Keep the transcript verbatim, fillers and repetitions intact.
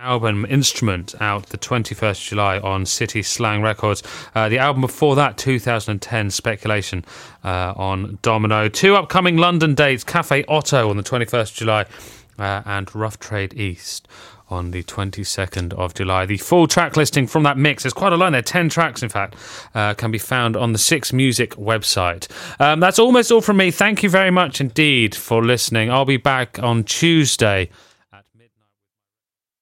album Instrument out the twenty-first of July on City Slang Records. Uh, the album before that, two thousand ten, Speculation uh, on Domino. Two upcoming London dates, Cafe Otto on the twenty-first of July uh, and Rough Trade East on the twenty-second of July. The full track listing from that mix, there's quite a lot there, ten tracks in fact, uh, can be found on the Six Music website. Um, that's almost all from me. Thank you very much indeed for listening. I'll be back on Tuesday